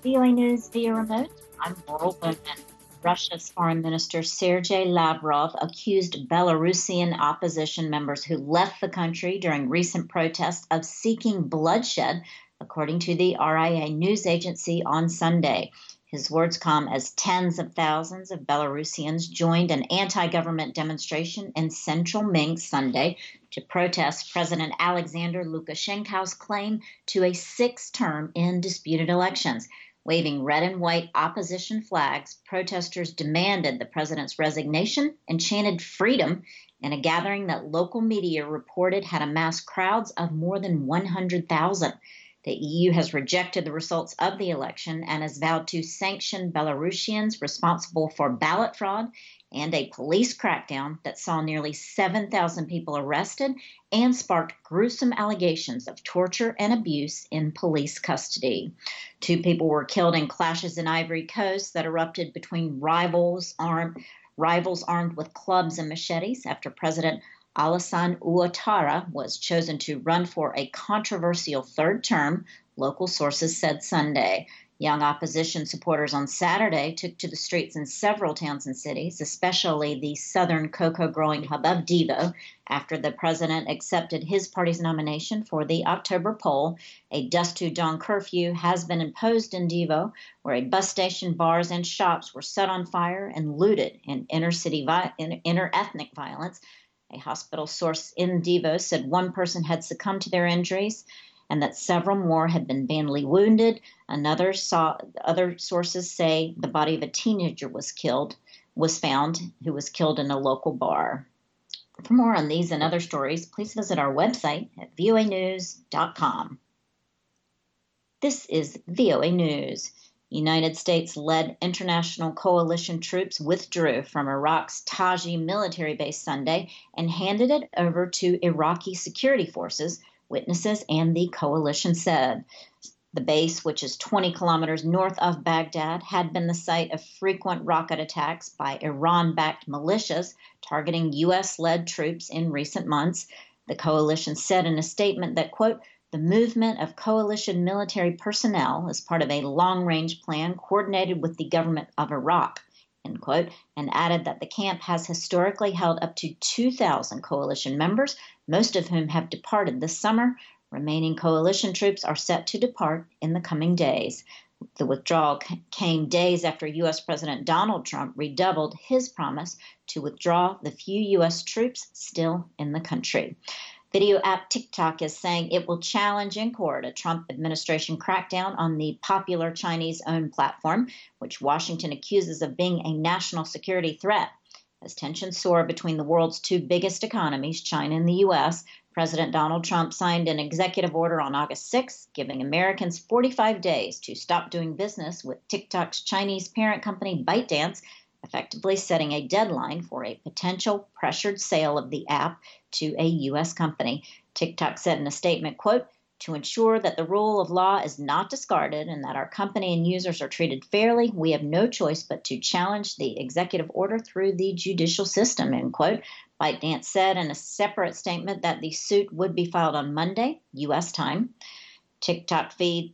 VOA News via remote. I'm Laurel Bowman. Russia's Foreign Minister Sergei Lavrov accused Belarusian opposition members who left the country during recent protests of seeking bloodshed, according to the RIA news agency on Sunday. His words come as tens of thousands of Belarusians joined an anti-government demonstration in central Minsk Sunday to protest President Alexander Lukashenko's claim to a sixth term in disputed elections. Waving red and white opposition flags, protesters demanded the president's resignation and chanted freedom in a gathering that local media reported had amassed crowds of more than 100,000. The EU has rejected the results of the election and has vowed to sanction Belarusians responsible for ballot fraud and a police crackdown that saw nearly 7,000 people arrested and sparked gruesome allegations of torture and abuse in police custody. 2 people were killed in clashes in Ivory Coast that erupted between rivals armed with clubs and machetes after President Alassane Ouattara was chosen to run for a controversial third term, local sources said Sunday. Young opposition supporters on Saturday took to the streets in several towns and cities, especially the southern cocoa-growing hub of Divo, after the president accepted his party's nomination for the October poll. A dusk-to-dawn curfew has been imposed in Divo, where a bus station, bars, and shops were set on fire and looted in inter-ethnic violence. A hospital source in Divo said one person had succumbed to their injuries and that several more had been badly wounded. Other sources say the body of a teenager was found, who was killed in a local bar. For more on these and other stories, please visit our website at voanews.com. This is VOA News. United States-led international coalition troops withdrew from Iraq's Taji military base Sunday and handed it over to Iraqi security forces, witnesses and the coalition said. The base, which is 20 kilometers north of Baghdad, had been the site of frequent rocket attacks by Iran-backed militias targeting U.S.-led troops in recent months. The coalition said in a statement that, quote, the movement of coalition military personnel is part of a long-range plan coordinated with the government of Iraq, end quote, and added that the camp has historically held up to 2,000 coalition members, most of whom have departed this summer. Remaining coalition troops are set to depart in the coming days. The withdrawal came days after U.S. President Donald Trump redoubled his promise to withdraw the few U.S. troops still in the country. Video app TikTok is saying it will challenge in court a Trump administration crackdown on the popular Chinese-owned platform, which Washington accuses of being a national security threat. As tensions soar between the world's 2 biggest economies, China and the U.S., President Donald Trump signed an executive order on August 6, giving Americans 45 days to stop doing business with TikTok's Chinese parent company ByteDance, effectively setting a deadline for a potential pressured sale of the app to a U.S. company. TikTok said in a statement, quote, to ensure that the rule of law is not discarded and that our company and users are treated fairly, we have no choice but to challenge the executive order through the judicial system, end quote. ByteDance said in a separate statement that the suit would be filed on Monday, U.S. time. TikTok's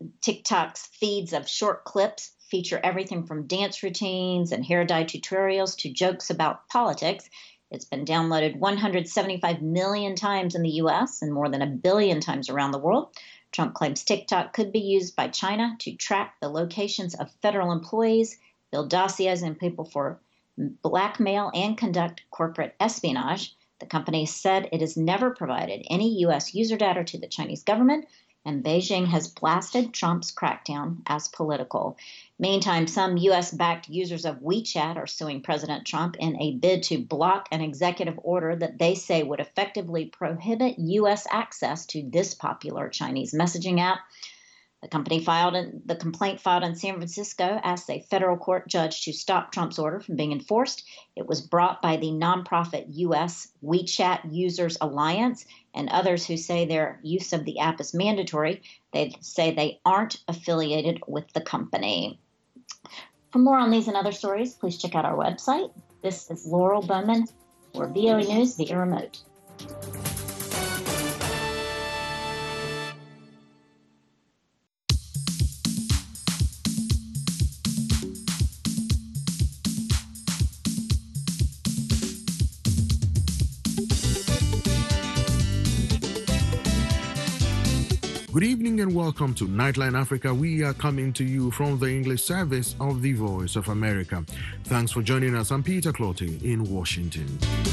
feeds of short clips feature everything from dance routines and hair dye tutorials to jokes about politics. It's been downloaded 175 million times in the U.S. and more than 1 billion times around the world. Trump claims TikTok could be used by China to track the locations of federal employees, build dossiers on people for blackmail, and conduct corporate espionage. The company said it has never provided any U.S. user data to the Chinese government, and Beijing has blasted Trump's crackdown as political. Meantime, some U.S.-backed users of WeChat are suing President Trump in a bid to block an executive order that they say would effectively prohibit U.S. access to this popular Chinese messaging app. The complaint filed in San Francisco asked a federal court judge to stop Trump's order from being enforced. It was brought by the nonprofit U.S. WeChat Users Alliance and others who say their use of the app is mandatory. They say they aren't affiliated with the company. For more on these and other stories, please check out our website. This is Laurel Bowman for VOA News via remote. Good evening and welcome to Nightline Africa. We are coming to you from the English service of the Voice of America. Thanks for joining us. I'm Peter Clottey in Washington.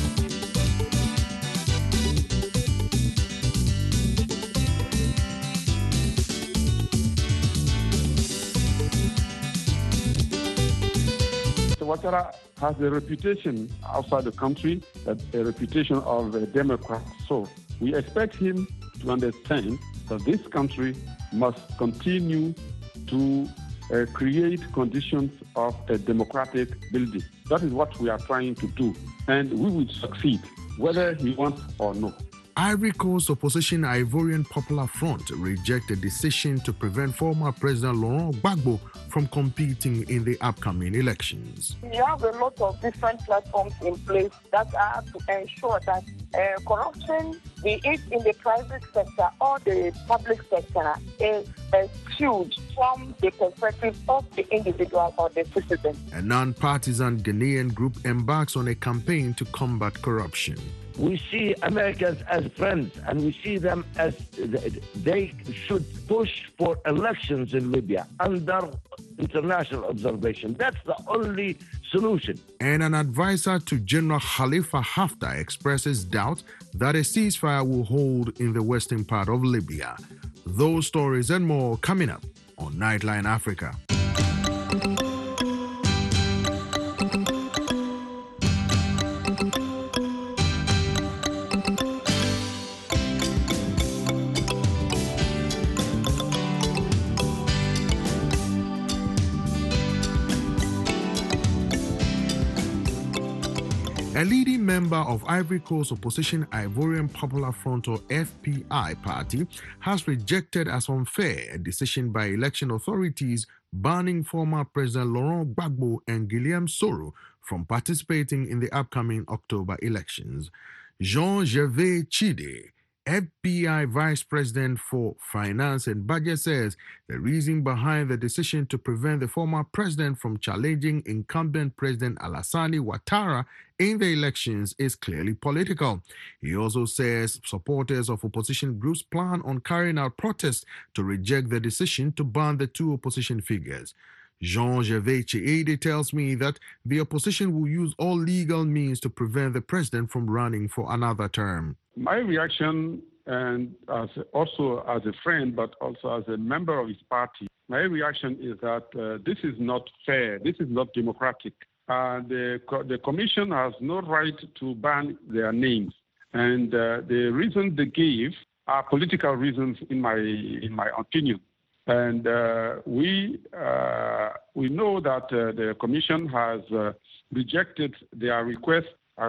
Ouattara has a reputation outside the country, a reputation of a Democrat. So we expect him to understand that this country must continue to create conditions of a democratic building. That is what we are trying to do, and we will succeed, whether he wants or no. Ivory Coast opposition Ivorian Popular Front rejected decision to prevent former President Laurent Gbagbo from competing in the upcoming elections. We have a lot of different platforms in place that are to ensure that corruption, be it in the private sector or the public sector, is skewed from the perspective of the individual or the citizen. A non-partisan Ghanaian group embarks on a campaign to combat corruption. We see Americans as friends, and we see them as they should push for elections in Libya under international observation. That's the only solution. And an advisor to General Khalifa Haftar expresses doubt that a ceasefire will hold in the western part of Libya. Those stories and more coming up on Nightline Africa. A leading member of Ivory Coast opposition Ivorian Popular Front or FPI party has rejected as unfair a decision by election authorities banning former President Laurent Gbagbo and Guillaume Soro from participating in the upcoming October elections. Jean-Gervais Chide, FBI Vice President for Finance and Budget, says the reason behind the decision to prevent the former president from challenging incumbent President Alassane Ouattara in the elections is clearly political. He also says supporters of opposition groups plan on carrying out protests to reject the decision to ban the two opposition figures. Jean-Gervais Chide tells me that the opposition will use all legal means to prevent the president from running for another term. My reaction, and also as a friend, but also as a member of his party, my reaction is that this is not fair. This is not democratic. The commission has no right to ban their names, and the reasons they gave are political reasons, in my opinion. And we know that the commission has rejected their request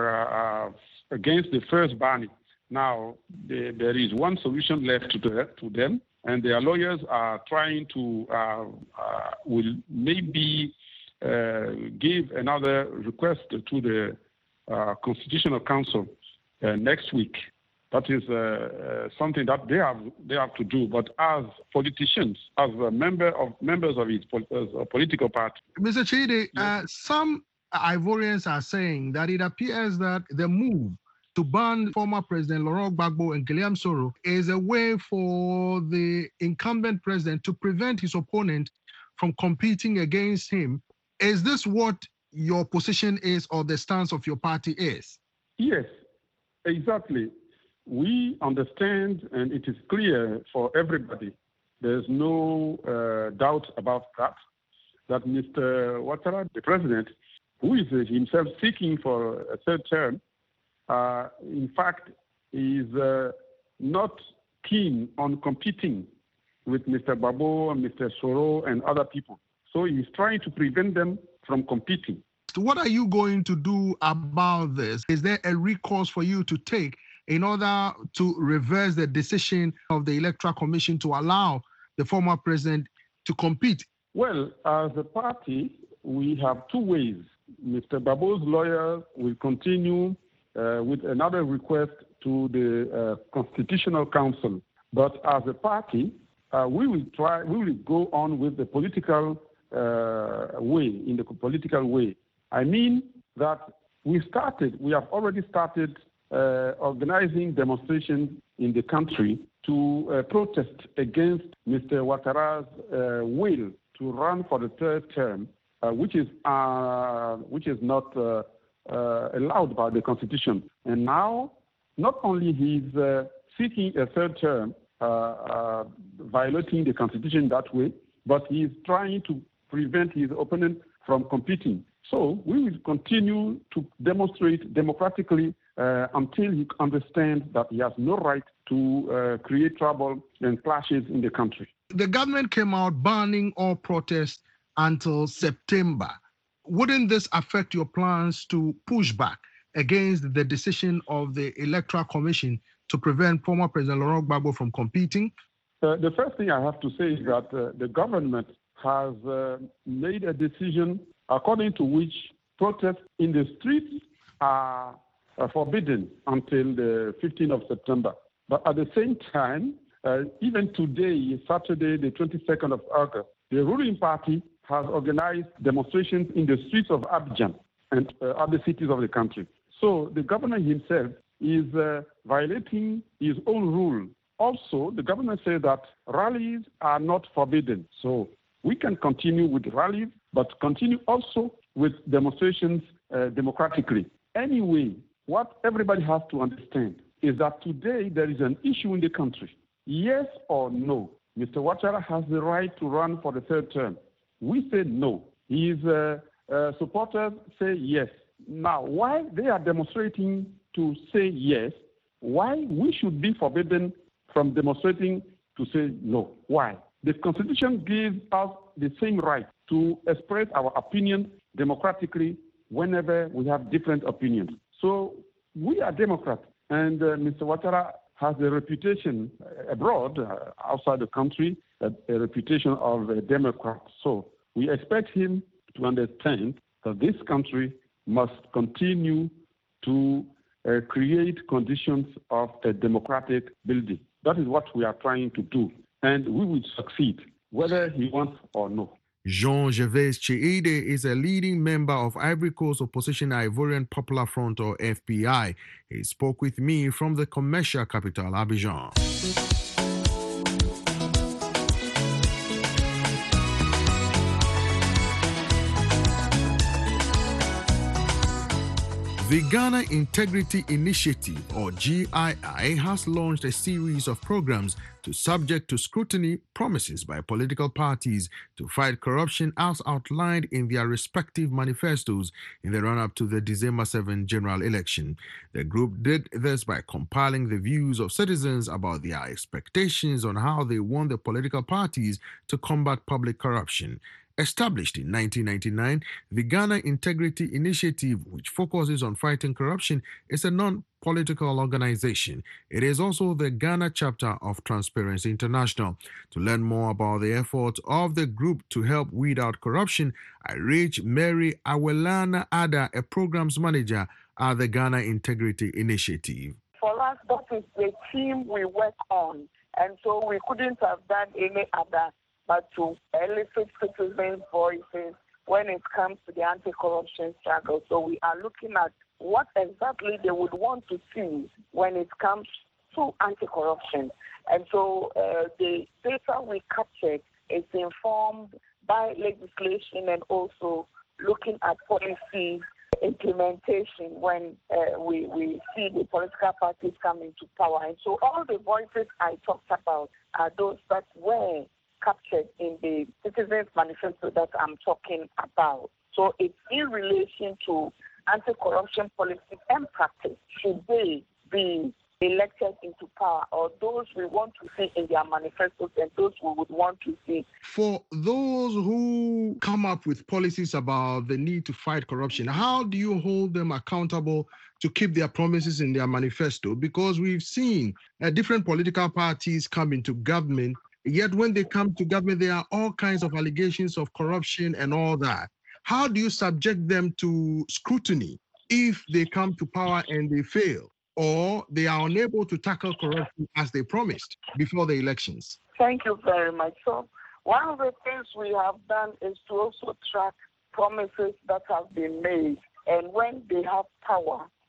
against the first banning. Now, there is one solution left to them, and their lawyers are trying to will maybe give another request to the Constitutional Council next week. That is something that they have to do. But as politicians, as members of his political party, Mr. Chide, some Ivorians are saying that it appears that the move to ban former President Laurent Gbagbo and Guillaume Soro is a way for the incumbent president to prevent his opponent from competing against him. Is this what your position is, or the stance of your party is? Yes, exactly. We understand, and it is clear for everybody, there's no doubt about that Mr. Ouattara, the president, who is himself seeking for a third term, in fact, is not keen on competing with Mr. Gbagbo, Mr. Soro, and other people. So he's trying to prevent them from competing. What are you going to do about this? Is there a recourse for you to take in order to reverse the decision of the Electoral Commission to allow the former president to compete? Well, as a party, we have two ways. Mr. Gbagbo's lawyer will continue with another request to the Constitutional Council. But as a party, we will go on with the political way. I mean that we have already started organizing demonstrations in the country to protest against Mr. Ouattara's will to run for the third term, which is not allowed by the Constitution. And now, not only he's seeking a third term, violating the Constitution that way, but he's trying to prevent his opponent from competing. So we will continue to demonstrate democratically until he understands that he has no right to create trouble and clashes in the country. The government came out banning all protests until September. Wouldn't this affect your plans to push back against the decision of the Electoral Commission to prevent former President Laurent Gbagbo from competing? The first thing I have to say is that the government has made a decision according to which protests in the streets are forbidden until the 15th of September. But at the same time, even today, Saturday, the 22nd of August, the ruling party has organized demonstrations in the streets of Abidjan and other cities of the country. So the governor himself is violating his own rule. Also, the governor says that rallies are not forbidden. So we can continue with rallies, but continue also with demonstrations democratically. Anyway, what everybody has to understand is that today there is an issue in the country. Yes or no, Mr. Ouattara has the right to run for the third term. We say no. His supporters say yes. Now, why they are demonstrating to say yes, why we should be forbidden from demonstrating to say no? Why? The Constitution gives us the same right to express our opinion democratically whenever we have different opinions. So we are Democrats, and Mr. Ouattara has a reputation abroad, outside the country, a reputation of a Democrat. So we expect him to understand that this country must continue to create conditions of a democratic building. That is what we are trying to do, and we will succeed, whether he wants or no. Jean-Gervais Tchiede is a leading member of Ivory Coast opposition Ivorian Popular Front, or FPI. He spoke with me from the commercial capital, Abidjan. The Ghana Integrity Initiative, or GII, has launched a series of programs to subject to scrutiny promises by political parties to fight corruption as outlined in their respective manifestos in the run-up to the December 7 general election. The group did this by compiling the views of citizens about their expectations on how they want the political parties to combat public corruption. Established in 1999, the Ghana Integrity Initiative, which focuses on fighting corruption, is a non-political organization. It is also the Ghana chapter of Transparency International. To learn more about the efforts of the group to help weed out corruption, I reached Mary Awelana Ada, a programs manager at the Ghana Integrity Initiative. For us, that is the team we work on, and so we couldn't have done any other but to elicit citizens' voices when it comes to the anti-corruption struggle. So we are looking at what exactly they would want to see when it comes to anti-corruption. And so the data we captured is informed by legislation and also looking at policy implementation when we see the political parties come into power. And so all the voices I talked about are those that were captured in the Citizens Manifesto that I'm talking about. So it's in relation to anti-corruption policy and practice. Should they be elected into power, or those we want to see in their manifestos and those we would want to see? For those who come up with policies about the need to fight corruption, how do you hold them accountable to keep their promises in their manifesto? Because we've seen different political parties come into government, yet when they come to government, there are all kinds of allegations of corruption and all that. How do you subject them to scrutiny if they come to power and they fail, or they are unable to tackle corruption as they promised before the elections? Thank you very much. So one of the things we have done is to also track promises that have been made. And when they have power,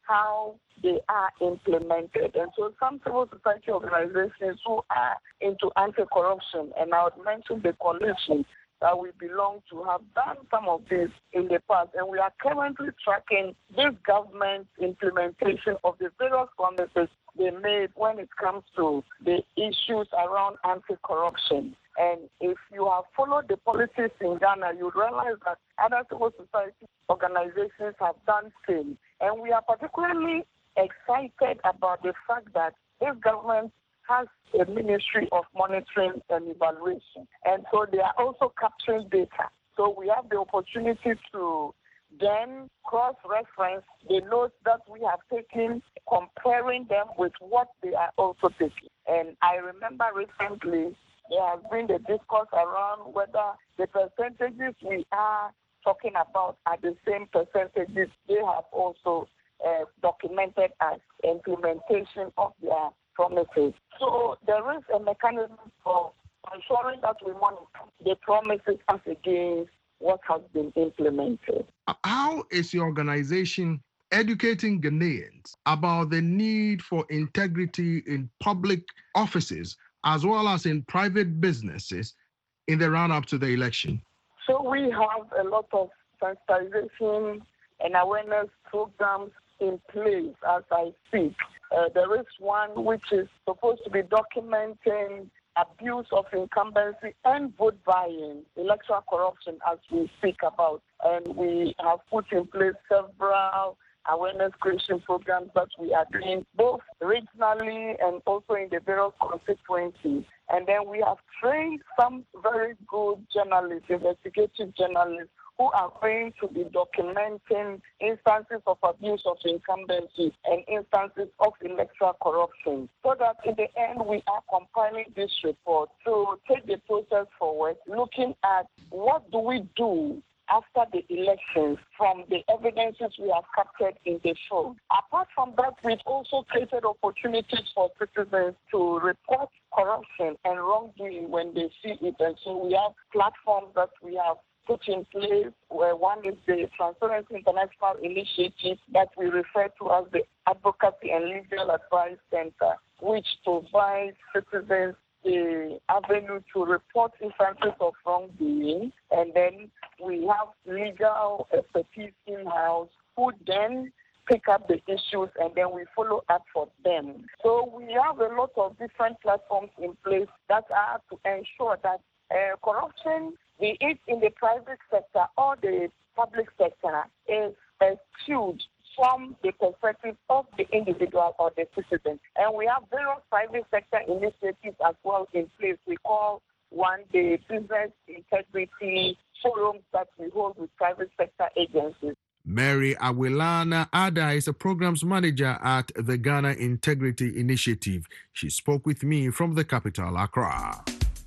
how they are implemented. And so some civil society organizations who are into anti-corruption, and I would mention the coalition that we belong to, have done some of this in the past. And we are currently tracking this government's implementation of the various promises they made when it comes to the issues around anti-corruption. And if you have followed the policies in Ghana, you realize that other civil society organizations have done same. And we are particularly excited about the fact that this government has a Ministry of Monitoring and Evaluation. And so they are also capturing data. So we have the opportunity to then cross-reference the notes that we have taken, comparing them with what they are also taking. And I remember recently there has been the discourse around whether the percentages we are talking about are the same percentages they have also documented as implementation of their promises. So there is a mechanism for ensuring that we monitor the promises as against what has been implemented. How is your organization educating Ghanaians about the need for integrity in public offices as well as in private businesses in the run-up to the election? So we have a lot of sensitization and awareness programs in place as I speak. There is one which is supposed to be documenting abuse of incumbency and vote buying, electoral corruption as we speak about. And we have put in place several awareness creation programs that we are doing both regionally and also in the various constituencies. And then we have trained some very good journalists, investigative journalists, who are going to be documenting instances of abuse of incumbency and instances of electoral corruption, so that in the end we are compiling this report to take the process forward, looking at what do we do after the elections from the evidences we have captured in the show. Apart from that, we've also created opportunities for citizens to report corruption and wrongdoing when they see it. And so we have platforms that we have put in place, where one is the Transparency International Initiative that we refer to as the Advocacy and Legal Advice Center, which provides citizens the avenue to report instances of wrongdoing. And then we have legal expertise in-house who then pick up the issues and then we follow up for them. So we have a lot of different platforms in place that are to ensure that corruption, be it in the private sector or the public sector, is skewed from the perspective of the individual or the citizen. And we have various private sector initiatives as well in place. We call one the business integrity forums that we hold with private sector agencies. Mary Awilana Ada is a programs manager at the Ghana Integrity Initiative. She spoke with me from the capital, Accra.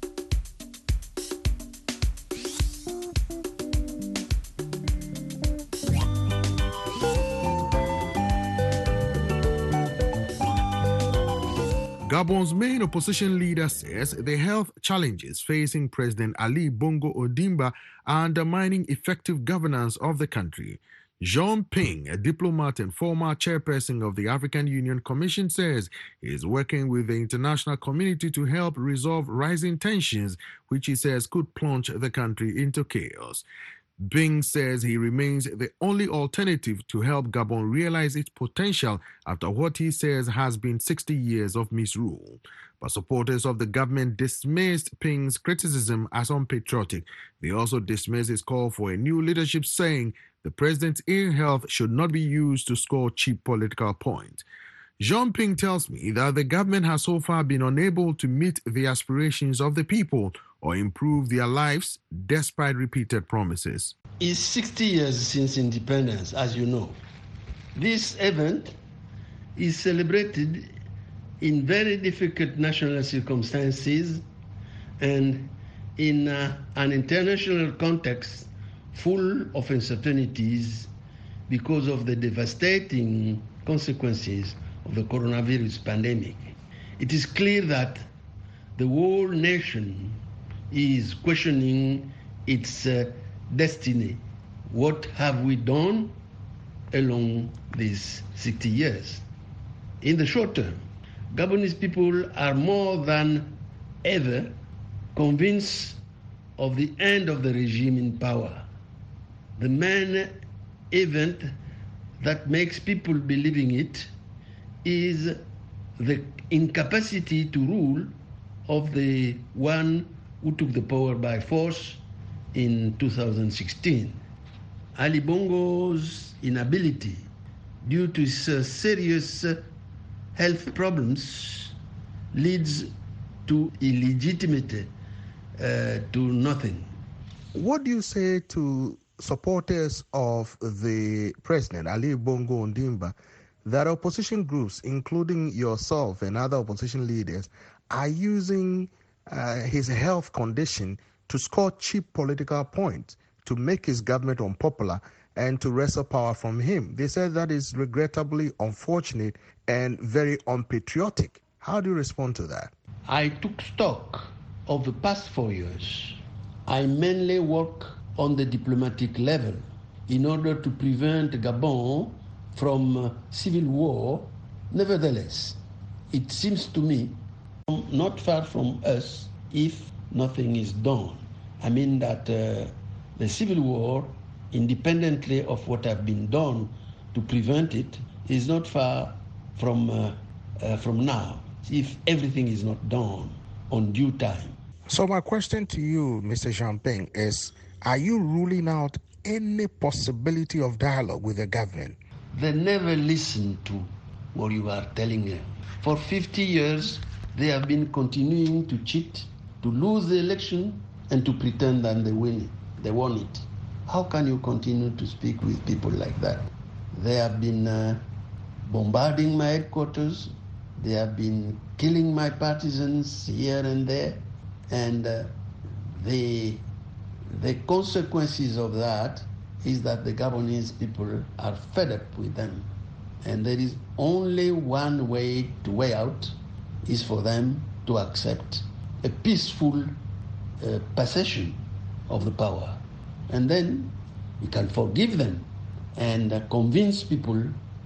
Gabon's main opposition leader says the health challenges facing President Ali Bongo Ondimba are undermining effective governance of the country. Jean Ping, a diplomat and former chairperson of the African Union Commission, says he is working with the international community to help resolve rising tensions, which he says could plunge the country into chaos. Bing says he remains the only alternative to help Gabon realize its potential after what he says has been 60 years of misrule. But supporters of the government dismissed Ping's criticism as unpatriotic. They also dismissed his call for a new leadership, saying the president's ill health should not be used to score cheap political points. Jean Ping tells me that the government has so far been unable to meet the aspirations of the people or improve their lives despite repeated promises. It's 60 years since independence, as you know. This event is celebrated in very difficult national circumstances and in an international context full of uncertainties because of the devastating consequences of the coronavirus pandemic. It is clear that the whole nation is questioning its destiny. What have we done along these 60 years. In the short term, Gabonese people are more than ever convinced of the end of the regime in power. The main event that makes people believing it is the incapacity to rule of the one who took the power by force in 2016. Ali Bongo's inability, due to his serious health problems, leads to illegitimacy, to nothing. What do you say to supporters of the president, Ali Bongo Ondimba, that opposition groups, including yourself and other opposition leaders, are using his health condition to score cheap political points, to make his government unpopular and to wrestle power from him? They said that is regrettably unfortunate and very unpatriotic. How do you respond to that? I took stock of the past 4 years. I mainly work on the diplomatic level in order to prevent Gabon from civil war. Nevertheless, it seems to me not far from us if nothing is done. I mean that the civil war, independently of what has been done to prevent it, is not far from now, if everything is not done on due time. So my question to you, Mr. Champagne, is, are you ruling out any possibility of dialogue with the government? They never listen to what you are telling them. For 50 years, they have been continuing to cheat, to lose the election, and to pretend that they win it. They won it. How can you continue to speak with people like that? They have been bombarding my headquarters. They have been killing my partisans here and there. And the consequences of that is that the Gabonese people are fed up with them. And there is only one way out, is for them to accept a peaceful possession of the power. And then we can forgive them and convince people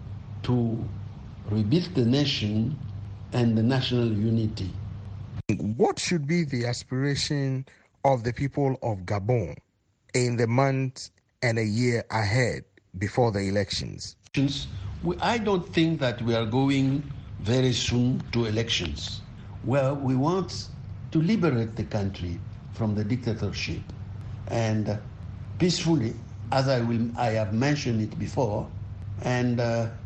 to rebuild the nation and the national unity. What should be the aspiration of the people of Gabon in the months and a year ahead before the elections? I don't think that we are going very soon to elections. Well, we want to liberate the country from the dictatorship and peacefully, as I have mentioned it before, and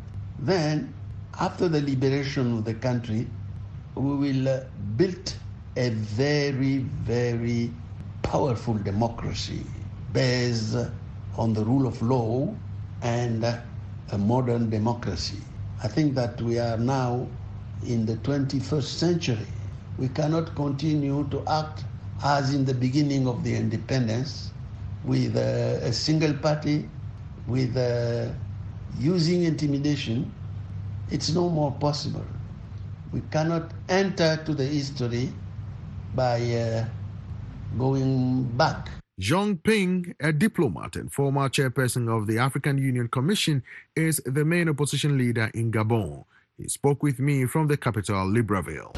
then after the liberation of the country, we will build a very, very powerful democracy based on the rule of law and a modern democracy. I think that we are now in the 21st century. We cannot continue to act as in the beginning of the independence with a single party, with using intimidation. It's no more possible. We cannot enter to the history by going back. Jean Ping, a diplomat and former chairperson of the African Union Commission, is the main opposition leader in Gabon. He spoke with me from the capital, Libreville.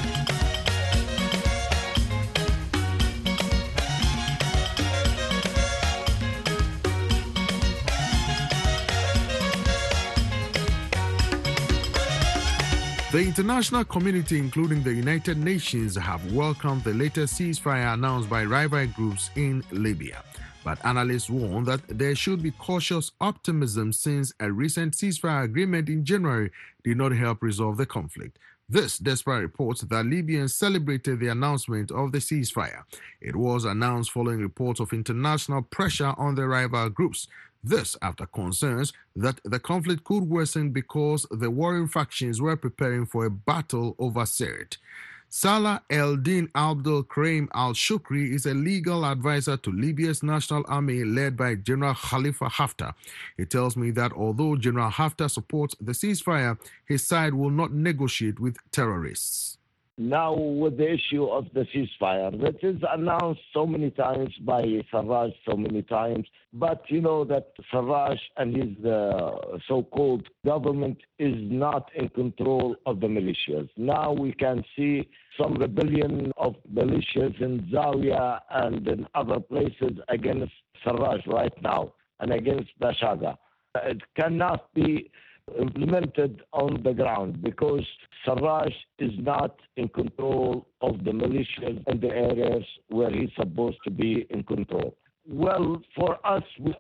The international community, including the United Nations, have welcomed the latest ceasefire announced by rival groups in Libya. But analysts warn that there should be cautious optimism since a recent ceasefire agreement in January did not help resolve the conflict. This despite reports that Libyans celebrated the announcement of the ceasefire. It was announced following reports of international pressure on the rival groups. This after concerns that the conflict could worsen because the warring factions were preparing for a battle over Sirte. Salah El-Din Abdel Karim Al-Shukri is a legal advisor to Libya's National Army led by General Khalifa Haftar. He tells me that although General Haftar supports the ceasefire, his side will not negotiate with terrorists. Now, with the issue of the ceasefire, that is announced so many times by Sarraj, so many times, but you know that Sarraj and his so-called government is not in control of the militias. Now we can see some rebellion of militias in Zawiya and in other places against Sarraj right now and against Bashaga. It cannot be implemented on the ground because Sarraj is not in control of the militias in the areas where he's supposed to be in control. Well, for us,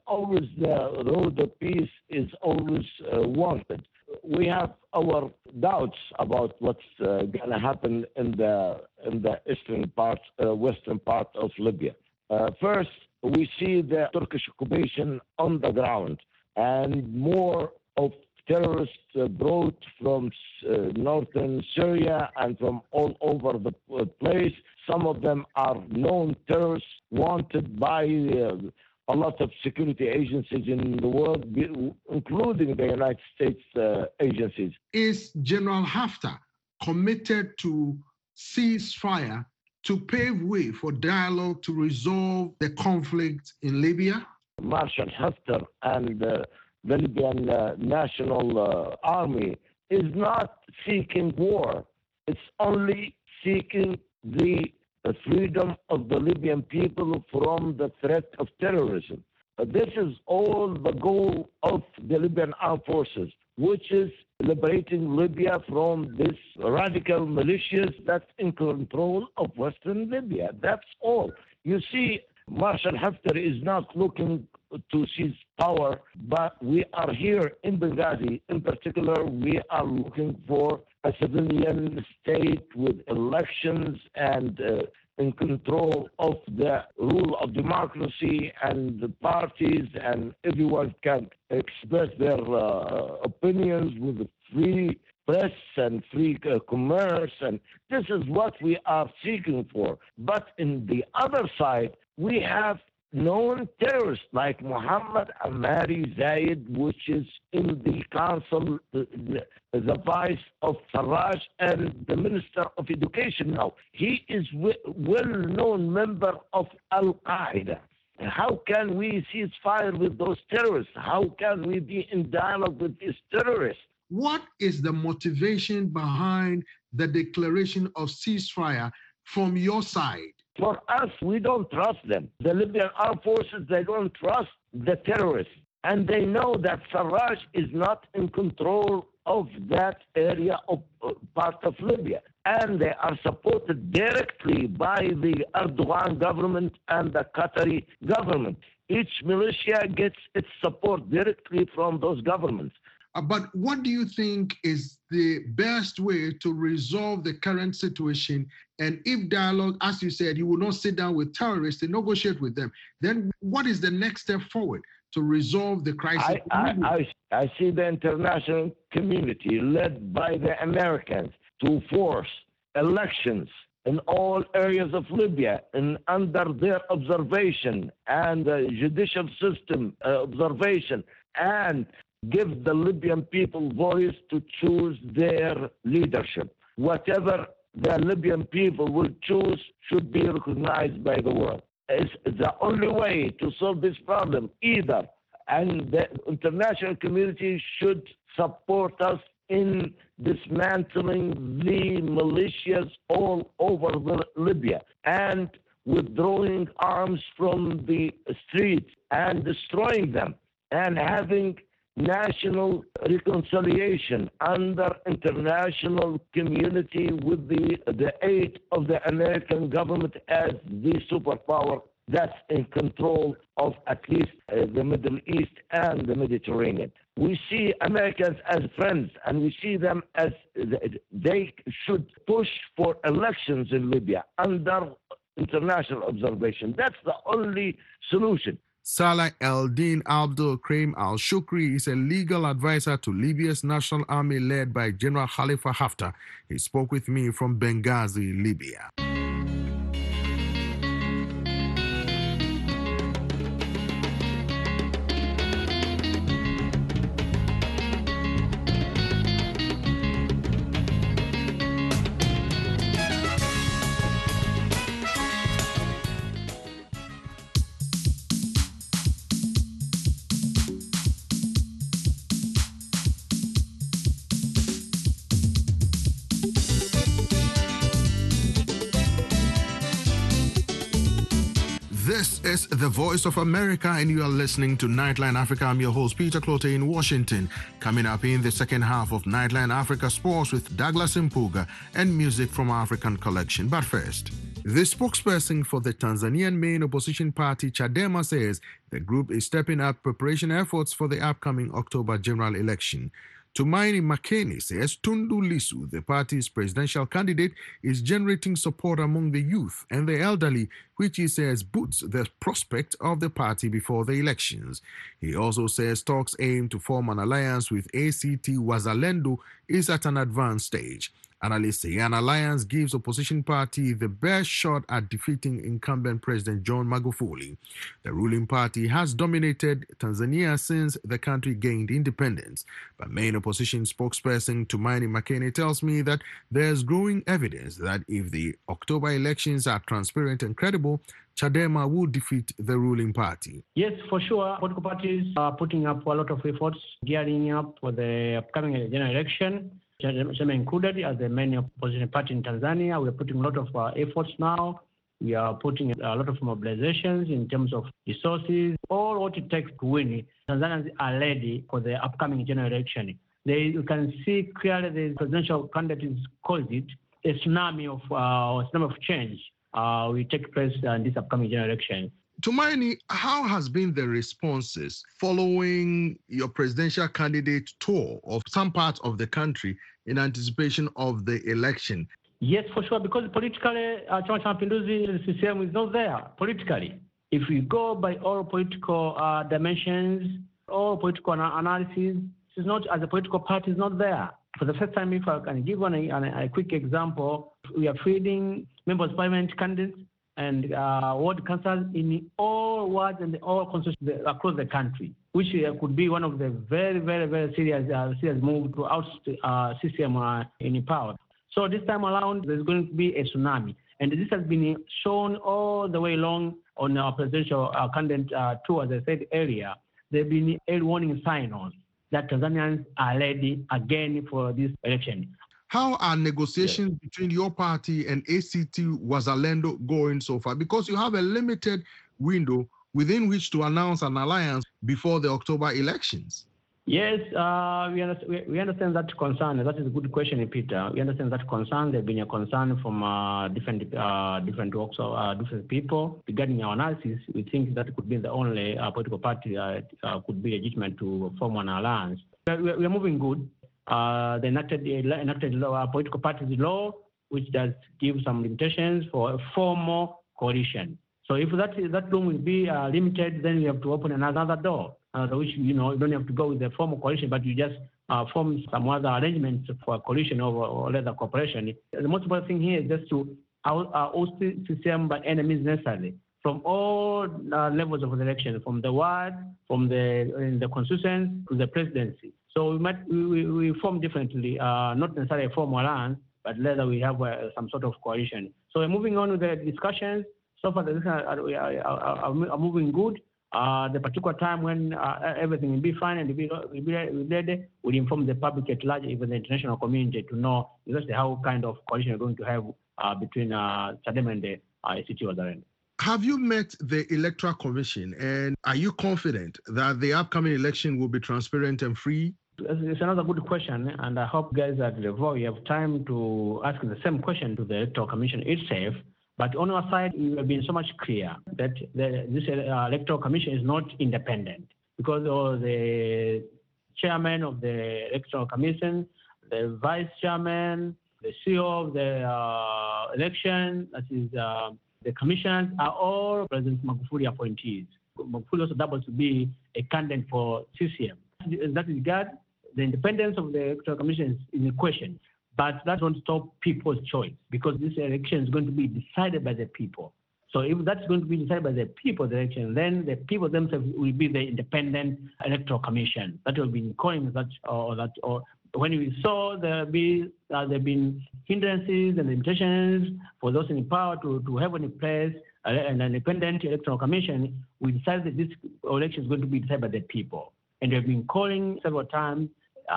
the road of peace is always wanted. We have our doubts about what's going to happen in the western part of Libya. First, we see the Turkish occupation on the ground and more of terrorists brought from northern Syria and from all over the place. Some of them are known terrorists wanted by a lot of security agencies in the world, including the United States agencies. Is General Haftar committed to ceasefire to pave way for dialogue to resolve the conflict in Libya? Marshal Haftar and the Libyan National Army is not seeking war. It's only seeking the freedom of the Libyan people from the threat of terrorism. This is all the goal of the Libyan armed forces, which is liberating Libya from this radical militias that's in control of Western Libya. That's all. You see, Marshal Haftar is not looking to seize power, but we are here in Benghazi. In particular, we are looking for a civilian state with elections and in control of the rule of democracy and the parties, and everyone can express their opinions with free press and free commerce, and this is what we are seeking for. But in the other side, we have known terrorists like Muhammad Amari Zayed, which is in the council, the vice of Sarraj and the Minister of Education now. He is well-known member of Al-Qaeda. How can we cease fire with those terrorists? How can we be in dialogue with these terrorists? What is the motivation behind the declaration of ceasefire from your side? For us, we don't trust them. The Libyan armed forces, they don't trust the terrorists. And they know that Sarraj is not in control of that area of part of Libya. And they are supported directly by the Erdogan government and the Qatari government. Each militia gets its support directly from those governments. But what do you think is the best way to resolve the current situation? And if dialogue, as you said, you will not sit down with terrorists and negotiate with them, then what is the next step forward to resolve the crisis? I see the international community led by the Americans to force elections in all areas of Libya and under their observation and the judicial system observation, and give the Libyan people voice to choose their leadership. Whatever the Libyan people will choose should be recognized by the world. It's the only way to solve this problem, either. And the international community should support us in dismantling the militias all over Libya and withdrawing arms from the streets and destroying them and having national reconciliation under international community with the aid of the American government as the superpower that's in control of at least the Middle East and the Mediterranean. We see Americans as friends, and we see them as they should push for elections in Libya under international observation. That's the only solution. Salah Eldin Abdul Karim Al-Shukri is a legal advisor to Libya's National Army led by General Khalifa Haftar. He spoke with me from Benghazi, Libya. This is the Voice of America, and you are listening to Nightline Africa. I'm your host, Peter Clote in Washington. Coming up in the second half of Nightline Africa Sports with Douglas Mpuga and music from our African collection. But first, the spokesperson for the Tanzanian main opposition party, Chadema, says the group is stepping up preparation efforts for the upcoming October general election. Tumaini Makeni says Tundu Lissu, the party's presidential candidate, is generating support among the youth and the elderly, which he says boosts the prospect of the party before the elections. He also says talks aim to form an alliance with ACT Wazalendo is at an advanced stage. Analysts say an alliance gives opposition party the best shot at defeating incumbent President John Magufuli. The ruling party has dominated Tanzania since the country gained independence. But main opposition spokesperson Tumaini Makeni tells me that there's growing evidence that if the October elections are transparent and credible, Chadema will defeat the ruling party. Yes, for sure. Political parties are putting up a lot of efforts, gearing up for the upcoming general election. Chadema included as the main opposition party in Tanzania. We are putting a lot of efforts now. We are putting a lot of mobilizations in terms of resources, all what it takes to win. Tanzanians are ready for the upcoming general election. You can see clearly the presidential candidates calls it a tsunami of change will take place in this upcoming general election. Tumaini, how has been the responses following your presidential candidate tour of some parts of the country in anticipation of the election? Yes, for sure, because politically, Chama cha Mapinduzi CCM is not there politically. If we go by all political dimensions, all political analysis, it's not, as a political party, is not there. For the first time, if I can give a quick example, we are feeding members of parliament candidates and ward councillors in all wards and all constituencies across the country, which could be one of the very, very, very serious move to oust CCM in power. So this time around, there's going to be a tsunami. And this has been shown all the way along on our presidential candidate tour, as I said earlier. There have been early warning signs that Tanzanians are ready again for this election. How are negotiations between your party and ACT Wazalendo going so far? Because you have a limited window within which to announce an alliance before the October elections. Yes, we understand that concern. That is a good question, Peter. We understand that concern. There's been a concern from different walks of different people regarding our analysis. We think that could be the only political party could be legitimate to form an alliance. We are moving good. They enacted law, political parties law, which does give some limitations for a formal coalition. So if that room will be limited, then we have to open another door, which, you don't have to go with the formal coalition, but you just form some other arrangements for a coalition or other cooperation. The most important thing here is just to oust CCM by any means necessary from all levels of the election, from the ward, from the constituency to the presidency. So we form differently, not necessarily a formal alliance, but rather we have some sort of coalition. So we're moving on with the discussions. So far, the discussions are moving good. The particular time when everything will be fine and we'll be ready, we'll inform the public at large, even the international community, to know exactly how kind of coalition we're going to have between Chadema and the ACT Wazalendo. Have you met the Electoral Commission, and are you confident that the upcoming election will be transparent and free? It's another good question, and I hope guys at Levo, you have time to ask the same question to the Electoral Commission itself. But on our side, we have been so much clear that this Electoral Commission is not independent, because the chairman of the Electoral Commission, the vice chairman, the CEO of the election, that is the commissioners, are all President Magufuli appointees. Magufuli also doubles to be a candidate for CCM. In that regard, the independence of the Electoral Commission is in question. But that won't stop people's choice, because this election is going to be decided by the people. So if that's going to be decided by the people, the election, then the people themselves will be the independent Electoral Commission. That will be calling that, or when we saw there have been hindrances and limitations for those in power to have in place an independent Electoral Commission, we decided that this election is going to be decided by the people. And we have been calling several times.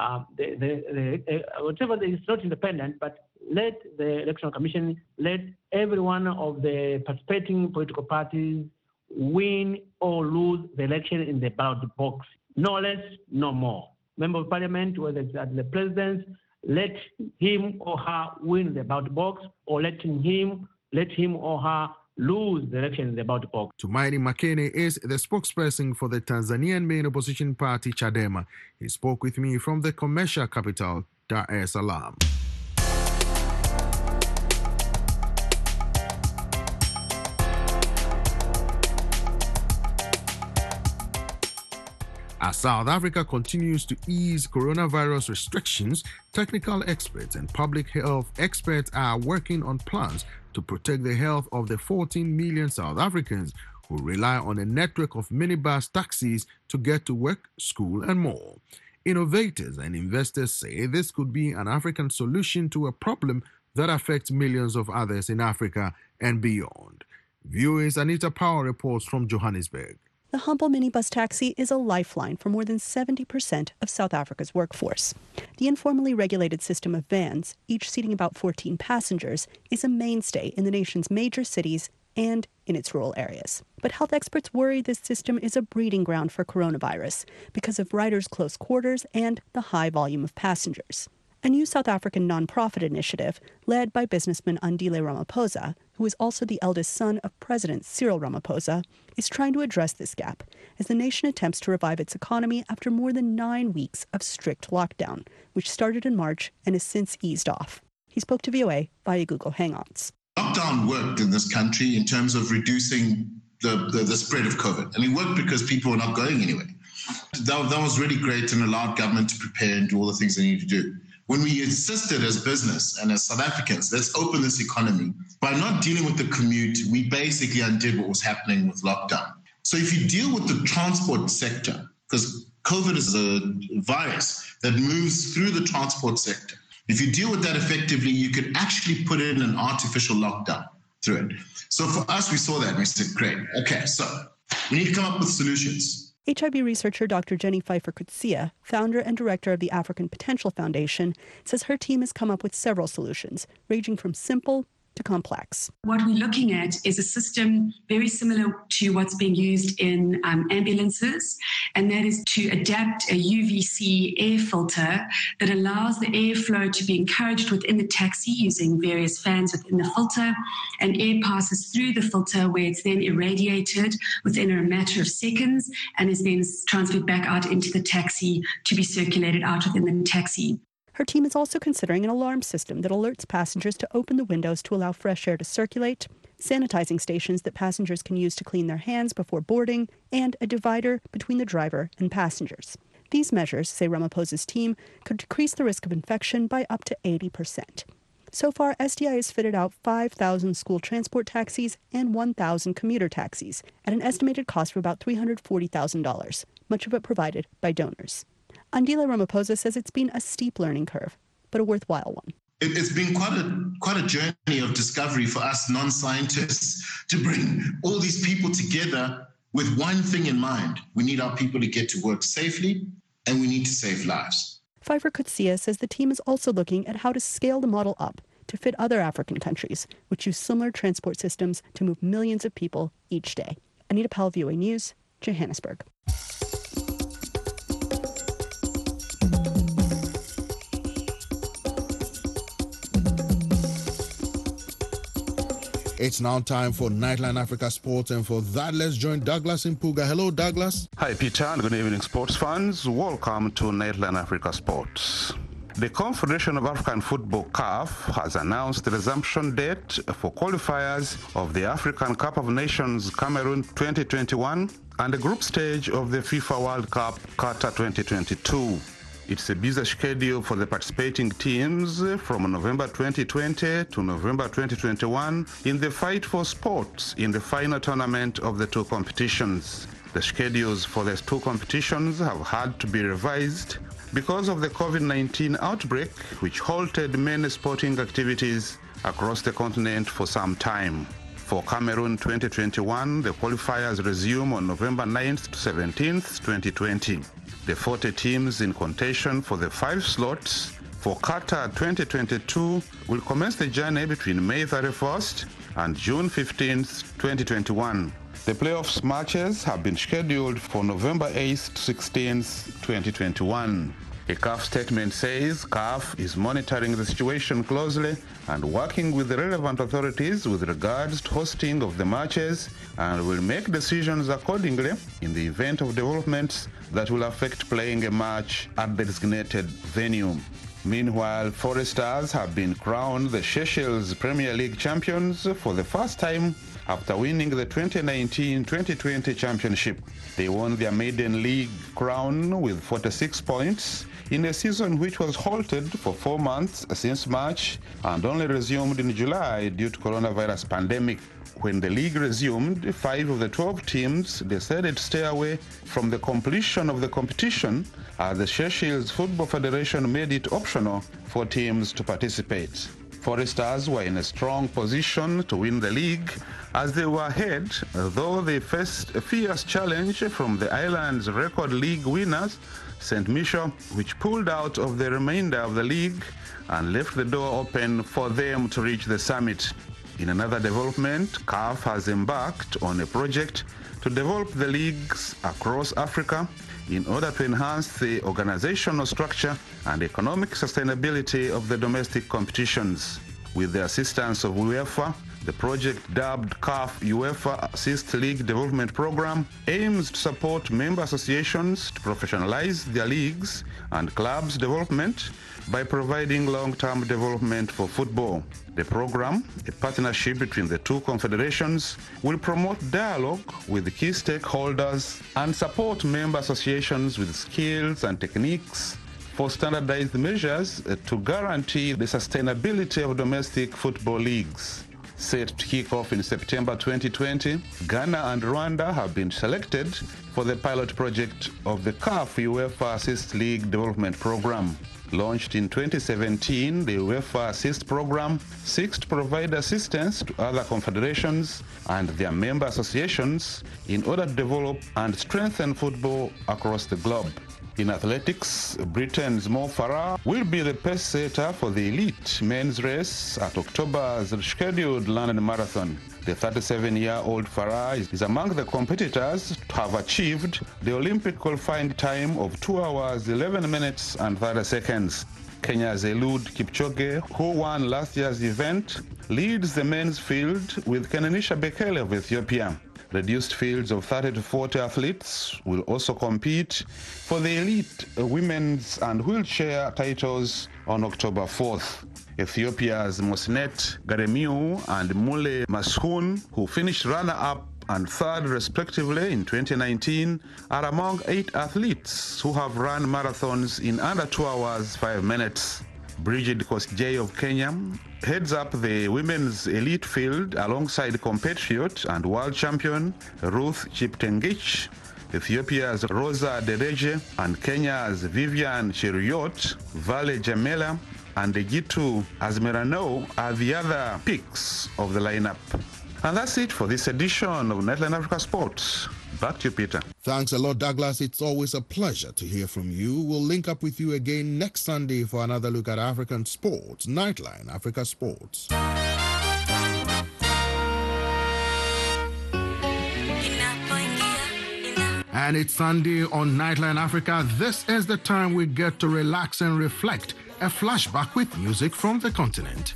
Whatever is not independent, but let the Electoral Commission, let every one of the participating political parties win or lose the election in the ballot box. No less, no more. Member of Parliament, whether it's at the president, let him or her win the ballot box, or let him or her lose the election in the ballot box. Tumaini Makene is the spokesperson for the Tanzanian main opposition party, Chadema. He spoke with me from the commercial capital, Dar es Salaam. As South Africa continues to ease coronavirus restrictions, technical experts and public health experts are working on plans to protect the health of the 14 million South Africans who rely on a network of minibus taxis to get to work, school, and more. Innovators and investors say this could be an African solution to a problem that affects millions of others in Africa and beyond. Viewers, Anita Power reports from Johannesburg. The humble minibus taxi is a lifeline for more than 70% of South Africa's workforce. The informally regulated system of vans, each seating about 14 passengers, is a mainstay in the nation's major cities and in its rural areas. But health experts worry this system is a breeding ground for coronavirus because of riders' close quarters and the high volume of passengers. A new South African nonprofit initiative led by businessman Andile Ramaphosa, who is also the eldest son of President Cyril Ramaphosa, is trying to address this gap as the nation attempts to revive its economy after more than 9 weeks of strict lockdown, which started in March and has since eased off. He spoke to VOA via Google Hangouts. Lockdown worked in this country in terms of reducing the spread of COVID, and it worked because people were not going anywhere. That was really great and allowed government to prepare and do all the things they need to do. When we insisted as business and as South Africans, let's open this economy, by not dealing with the commute, we basically undid what was happening with lockdown. So if you deal with the transport sector, because COVID is a virus that moves through the transport sector, if you deal with that effectively, you could actually put in an artificial lockdown through it. So for us, we saw that and we said, great, okay, so we need to come up with solutions. HIV researcher Dr. Jenny Pfeiffer-Coetzee, founder and director of the African Potential Foundation, says her team has come up with several solutions, ranging from simple to complex. What we're looking at is a system very similar to what's being used in ambulances, and that is to adapt a UVC air filter that allows the airflow to be encouraged within the taxi using various fans within the filter, and air passes through the filter where it's then irradiated within a matter of seconds and is then transferred back out into the taxi to be circulated out within the taxi. Her team is also considering an alarm system that alerts passengers to open the windows to allow fresh air to circulate, sanitizing stations that passengers can use to clean their hands before boarding, and a divider between the driver and passengers. These measures, say Ramaphosa's team, could decrease the risk of infection by up to 80%. So far, SDI has fitted out 5,000 school transport taxis and 1,000 commuter taxis at an estimated cost of about $340,000, much of it provided by donors. Andile Ramaphosa says it's been a steep learning curve, but a worthwhile one. It's been quite a journey of discovery for us non-scientists to bring all these people together with one thing in mind. We need our people to get to work safely, and we need to save lives. Pfeiffer-Coetzee says the team is also looking at how to scale the model up to fit other African countries, which use similar transport systems to move millions of people each day. Anita Powell, VOA News, Johannesburg. It's now time for Nightline Africa Sports, and for that, let's join Douglas Mpuga. Hello, Douglas. Hi, Peter, and good evening, sports fans. Welcome to Nightline Africa Sports. The Confederation of African Football, CAF, has announced the resumption date for qualifiers of the African Cup of Nations Cameroon 2021 and the group stage of the FIFA World Cup Qatar 2022. It's a busy schedule for the participating teams from November 2020 to November 2021 in the fight for spots in the final tournament of the two competitions. The schedules for the two competitions have had to be revised because of the COVID-19 outbreak, which halted many sporting activities across the continent for some time. For Cameroon 2021, the qualifiers resume on November 9th to 17th, 2020. The 40 teams in contention for the 5 slots for Qatar 2022 will commence the journey between May 31st and June 15th, 2021. The playoffs matches have been scheduled for November 8th to 16th, 2021. A CAF statement says CAF is monitoring the situation closely and working with the relevant authorities with regards to hosting of the matches and will make decisions accordingly in the event of developments that will affect playing a match at the designated venue. Meanwhile, Foresters have been crowned the Seychelles Premier League champions for the first time after winning the 2019-2020 championship. They won their maiden league crown with 46 points in a season which was halted for 4 months since March and only resumed in July due to coronavirus pandemic. When the league resumed, 5 of the 12 teams decided to stay away from the completion of the competition as the Seychelles Football Federation made it optional for teams to participate. Foresters were in a strong position to win the league as they were ahead, though they faced a fierce challenge from the island's record league winners, St. Michael, which pulled out of the remainder of the league and left the door open for them to reach the summit. In another development, CAF has embarked on a project to develop the leagues across Africa in order to enhance the organizational structure and economic sustainability of the domestic competitions. With the assistance of UEFA, the project dubbed CAF UEFA Assist League Development Program aims to support member associations to professionalize their leagues and clubs' development by providing long-term development for football. The program, a partnership between the two confederations, will promote dialogue with key stakeholders and support member associations with skills and techniques for standardized measures to guarantee the sustainability of domestic football leagues. Set to kick off in September 2020, Ghana and Rwanda have been selected for the pilot project of the CAF UEFA Assist League Development Program. Launched in 2017, the UEFA Assist Program seeks to provide assistance to other confederations and their member associations in order to develop and strengthen football across the globe. In athletics, Britain's Mo Farah will be the pace setter for the elite men's race at October's scheduled London Marathon. The 37-year-old Farah is among the competitors to have achieved the Olympic qualifying time of 2 hours, 11 minutes and 30 seconds. Kenya's Eliud Kipchoge, who won last year's event, leads the men's field with Kenanisha Bekele of Ethiopia. Reduced fields of 30 to 40 athletes will also compete for the elite women's and wheelchair titles on October 4th. Ethiopia's Mosnet Garemiu and Mule Mashoun, who finished runner-up and third respectively in 2019, are among 8 athletes who have run marathons in under 2 hours, 5 minutes. Bridget Kosgei of Kenya heads up the women's elite field alongside compatriot and world champion Ruth Cheptengich. Ethiopia's Rosa Dereje and Kenya's Vivian Cheruiyot, Vale Jamela, and Egitu Azmerano are the other picks of the lineup. And that's it for this edition of Nightline Africa Sports. Back to you, Peter. Thanks a lot, Douglas. It's always a pleasure to hear from you. We'll link up with you again next Sunday for another look at African sports. Nightline Africa Sports. And it's Sunday on Nightline Africa. This is the time we get to relax and reflect. A flashback with music from the continent.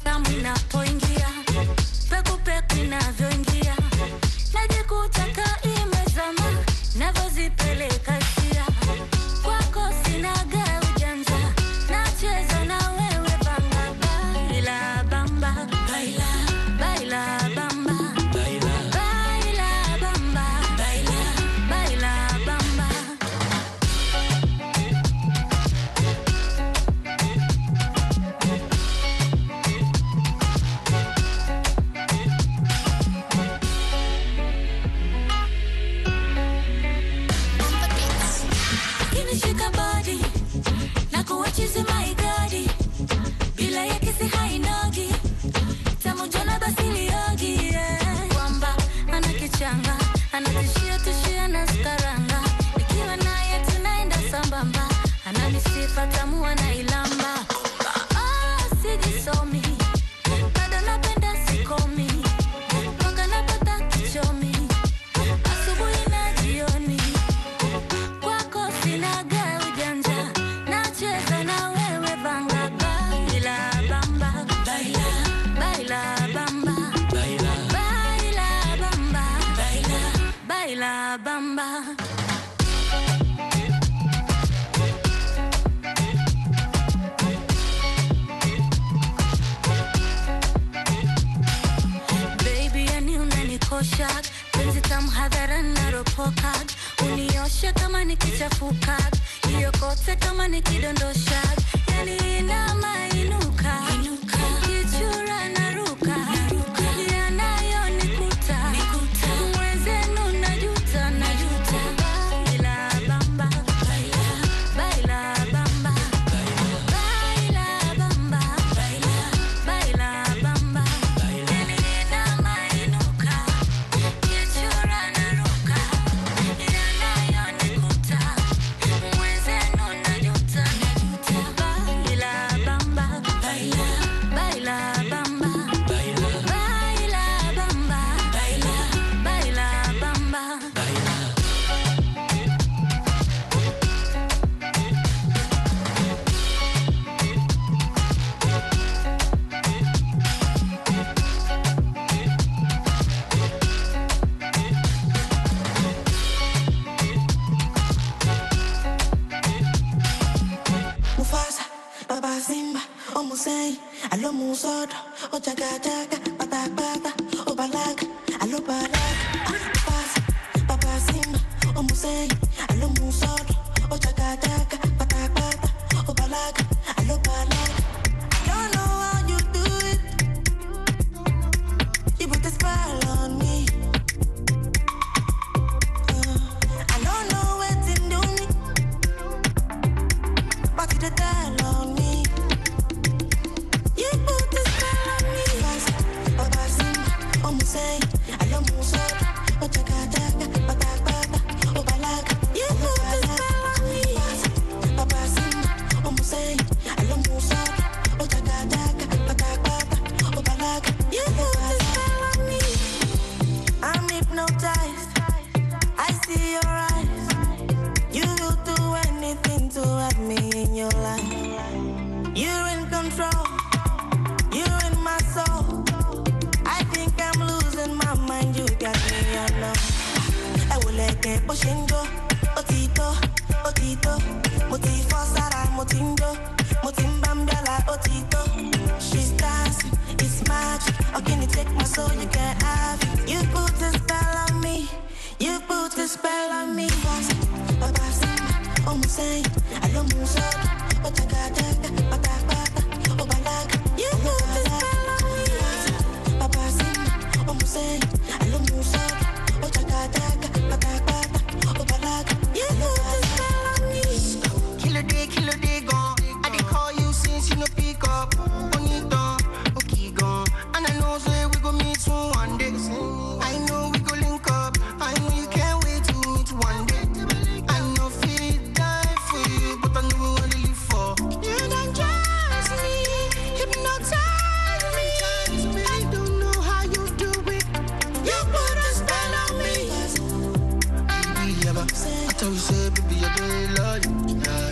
Baby, yani unanikosha, penzi tamu hadharani naropoka, unioshe kama nikichafuka, hiyo kote kama nikidondosha, yani inama inuka, kichura naruka, yanayonikuta, mwenzenu najuta, baila bamba, baila bamba, baila bamba, baila bamba, yani inama inuka, kichura naruka, yanayonikuta, mwenzenu najuta, baila bamba, baila bamba, baila bamba, baila bamba. Mufasa, Baba Simba, Omusei, Alo Musodo, Ojaga Jaga, Bata Bata, Obalaga, Alo Balaga. Mufasa, Baba Simba, Omusei, Alo Musodo, Ojaga Jaga, Bata Bata, Obalaga, Alo Balaga. I don't know how you do it. You put a spell on me. I don't know what's in me. But you the dial on me. You put the spell on me. Baba Simba, Omusei, Alo Musodo, Ojaga Jaga, Bata Bata, Obalaga. You put the spell on me. Baba Simba, Omusei, Alo Musodo, Ojaga Jaga, Bata Bata, Obalaga. You put the spell on me. I'm hypnotized. I see your eyes. You will do anything to have me in your life. You're in control. You're in my soul. I think I'm losing my mind. You got me alone. I will let it Boshingo, Otito, Otito, Motifo Sara, Motindo, Motimbambela, Otito. She's dancing, it's magic. How can you take my soul? You can't have it. You put a spell on me. You put a spell on me. Baba Simba, Omusei, Alo Musodo, Ojaga Jaga, Bata Bata, Obalaga. You put a spell on me. Baba Simba, Omusei, Alo Musodo, Ojaga Jaga, Bata Bata, Obalaga. You put a spell on me. Kilo day gone. I did call you since you no pick up. Bonito, okay gone. And I know say we go meet soon one day. I know we go link up. I know you can't wait to meet one day. I know feel die for you, but I know we only live for. You don't trust me, hypnotize me. I don't know how you do it. You put a spell on me. Baby, I tell you, say, baby, I don't love you.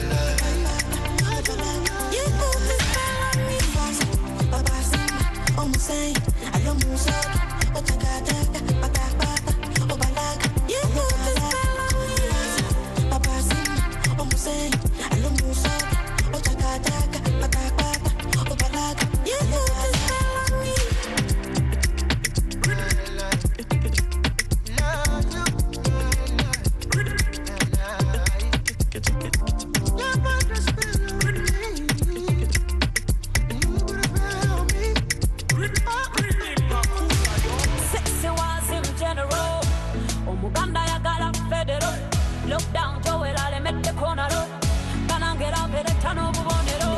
You put a spell on me. Baba Simba, Omusei, Alo Musodo, Ojaga Jaga, Bata Bata, Obalaga. You put a spell on me. Baba Simba, Omusei, Alo Musodo, Ojaga Jaga, Bata Bata, Obalaga. You put a spell on me. Sexy was in general. Omuganda yagala federal. Lockdown Joel ale mette konaro. Kanangera pere tano bubonero.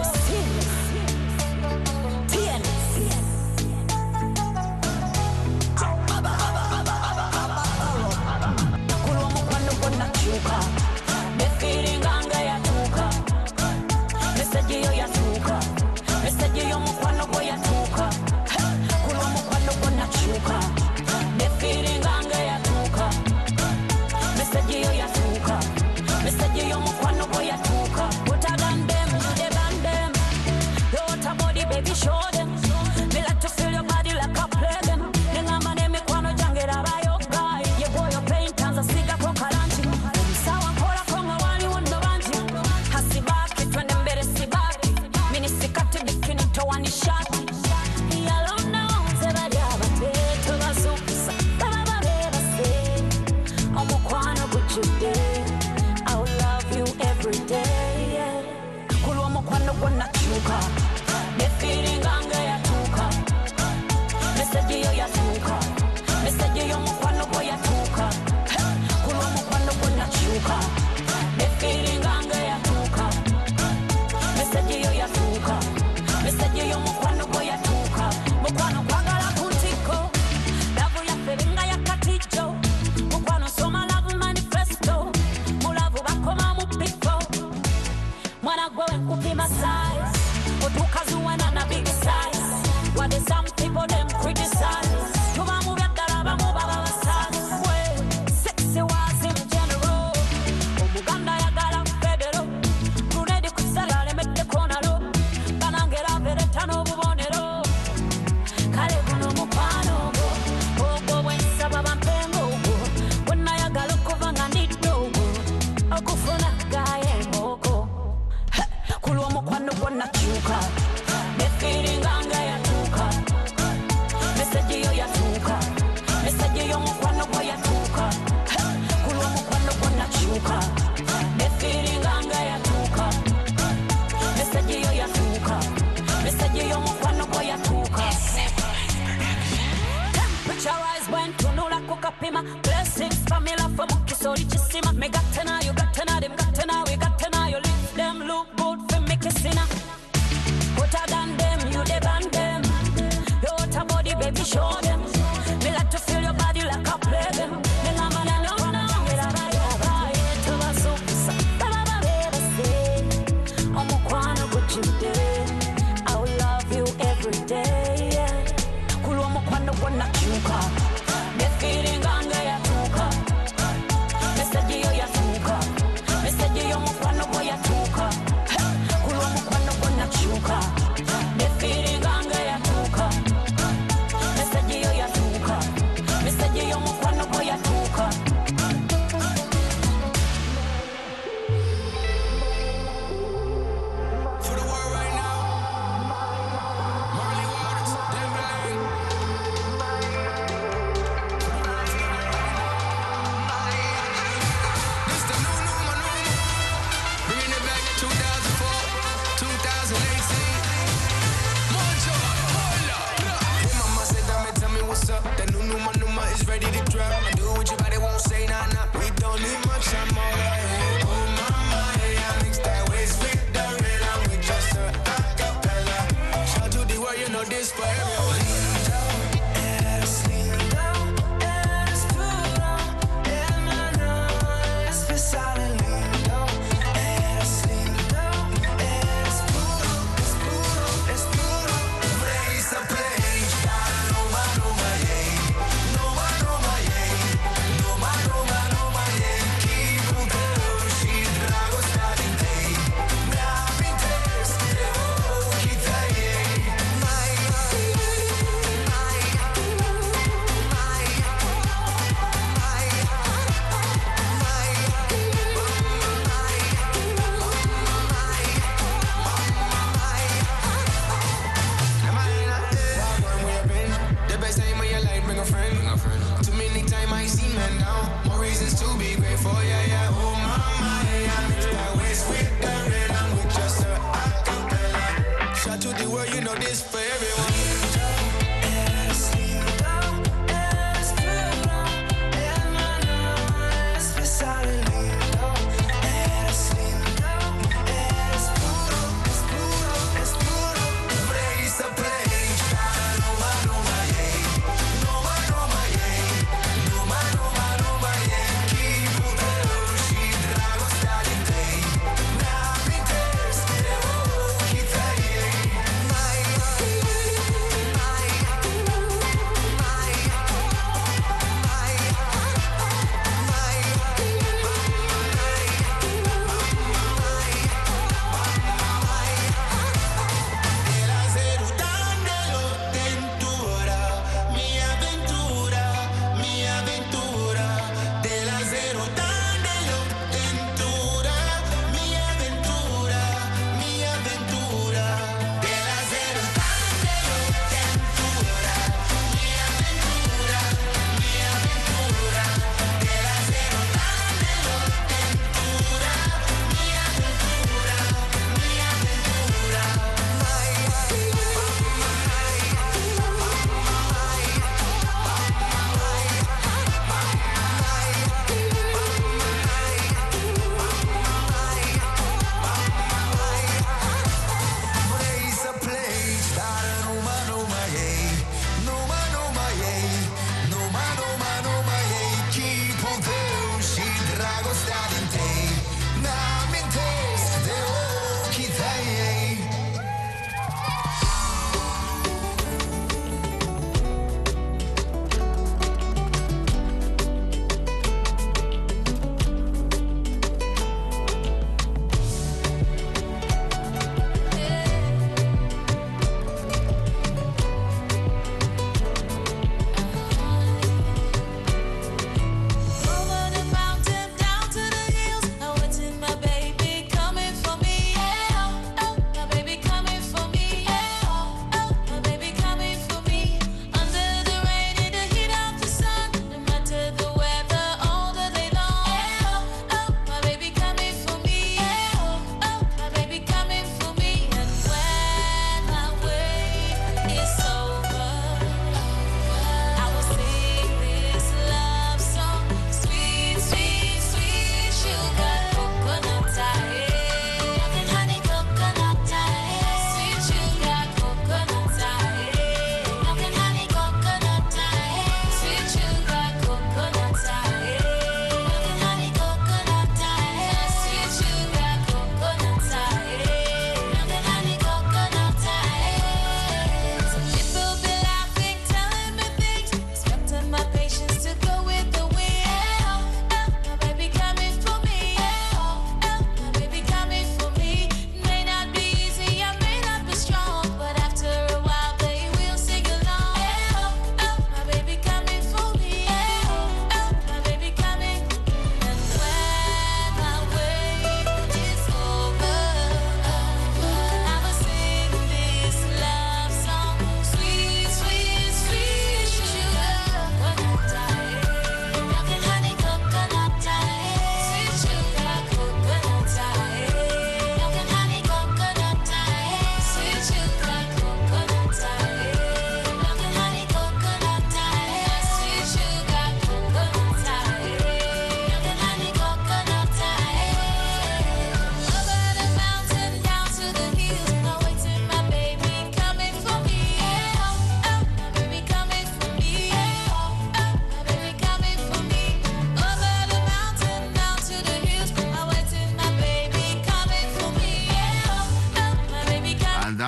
okufuna gaye mboko kulwa mukwano gwonna kyuka nefiringa nga yatuuka meseji yo yatuuka meseji yo mukwano gwa yatuuka kulwa mukwano gwonna kyuka nefiringa nga yatuuka meseji yo yatuuka meseji yo mukwano gwa yatuuka temperature rise when tunula kukapima blessings famila for mukisori chisima me gatena you gatena them gatena we gatena you lift them look good for me kissina hotter than them you the band them your hotter body baby show them me like to feel your body like a play them me lama na no na mira baya to basusa baba beba say omukwano guchide I will love you every day kulwa mukwano gwonna kyuka nefiringa nga yatuuka meseji yo yatuuka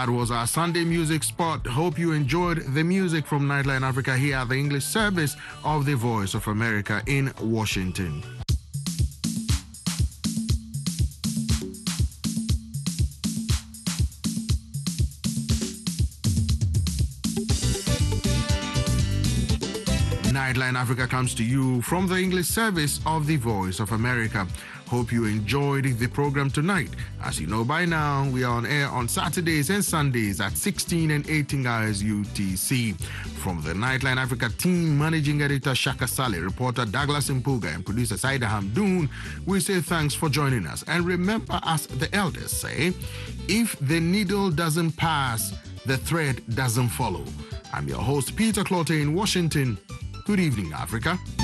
That was our Sunday music spot. Hope you enjoyed the music from Nightline Africa here at the English service of the Voice of America in Washington. Nightline Africa comes to you from the English service of the Voice of America. Hope you enjoyed the program tonight. As you know by now, we are on air on Saturdays and Sundays at 16 and 18 hours UTC. From the Nightline Africa team, Managing Editor Shaka Saleh, reporter Douglas Mpuga, and producer Saida Hamdoun, we say thanks for joining us. And remember, as the elders say, if the needle doesn't pass, the thread doesn't follow. I'm your host, Peter Clottey in Washington. Good evening, Africa.